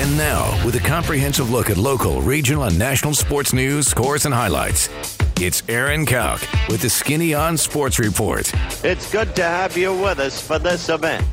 And now, with a comprehensive look at local, regional, and national sports news, scores, and highlights, it's Aaron Kauk with the Skinny on Sports Report. It's good to have you with us for this event.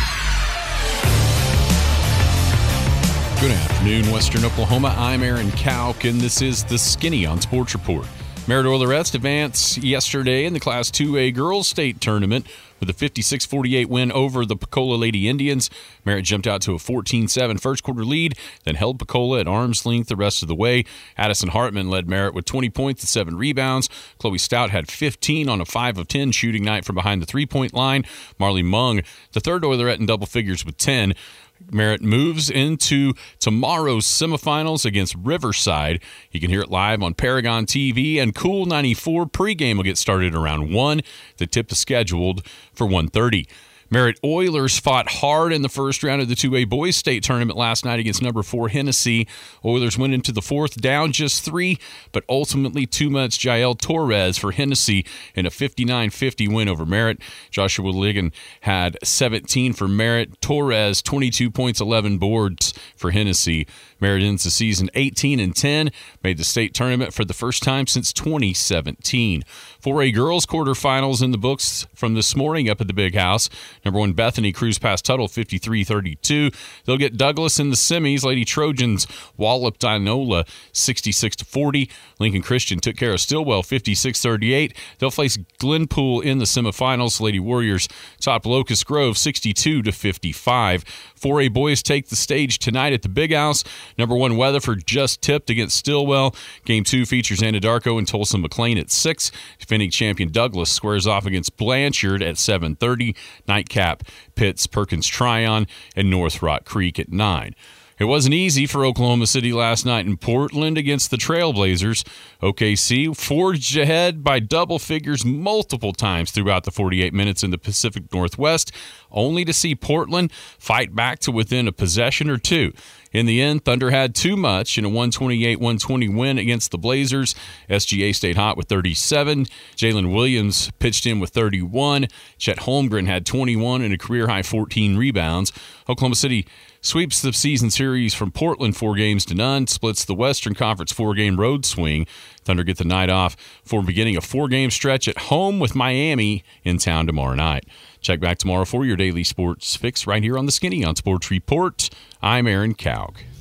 Good afternoon, Western Oklahoma. I'm Aaron Kauk, and this is the Skinny on Sports Report. Merritt Oilerettes advanced yesterday in the Class 2A Girls State Tournament with a 56-48 win over the Pecola Lady Indians. Merritt jumped out to a 14-7 first-quarter lead, then held Pecola at arm's length the rest of the way. Addison Hartman led Merritt with 20 points and 7 rebounds. Chloe Stout had 15 on a 5 of 10 shooting night from behind the three-point line. Marley Mung, the third Oilerette in double figures with 10. Merritt moves into tomorrow's semifinals against Riverside. You can hear it live on Paragon TV, and Cool 94 pregame will get started around 1. The tip is scheduled for 1:30. Merritt Oilers fought hard in the first round of the 2A Boys State Tournament last night against number 4 Hennessy. Oilers went into the fourth down just 3, but ultimately too much Jael Torres for Hennessy in a 59-50 win over Merritt. Joshua Ligon had 17 for Merritt. Torres, 22 points, 11 boards for Hennessy. Merritt ends the season 18-10, made the state tournament for the first time since 2017. 4A girls quarterfinals in the books from this morning up at the Big House. Number 1 Bethany cruised past Tuttle 53-32. They'll get Douglas in the semis. Lady Trojans walloped Inola 66-40. Lincoln Christian took care of Stillwell 56-38. They'll face Glenpool in the semifinals. Lady Warriors topped Locust Grove 62-55. 4A boys take the stage tonight at the Big House. Number 1 Weatherford just tipped against Stillwell. Game 2 features Anadarko and Tulsa McLean at 6. Defending champion Douglas squares off against Blanchard at 7:30. Nightcap pits Perkins Tryon and North Rock Creek at 9. It wasn't easy for Oklahoma City last night in Portland against the Trailblazers. OKC forged ahead by double figures multiple times throughout the 48 minutes in the Pacific Northwest, only to see Portland fight back to within a possession or two. In the end, Thunder had too much in a 128-120 win against the Blazers. SGA stayed hot with 37. Jalen Williams pitched in with 31. Chet Holmgren had 21 and a career-high 14 rebounds. Oklahoma City sweeps the season series from Portland 4-0, splits the Western Conference 4-game road swing. Thunder get the night off for beginning a 4-game stretch at home with Miami in town tomorrow night. Check back tomorrow for your daily sports fix right here on the Skinny on Sports Report. I'm Aaron Kauk.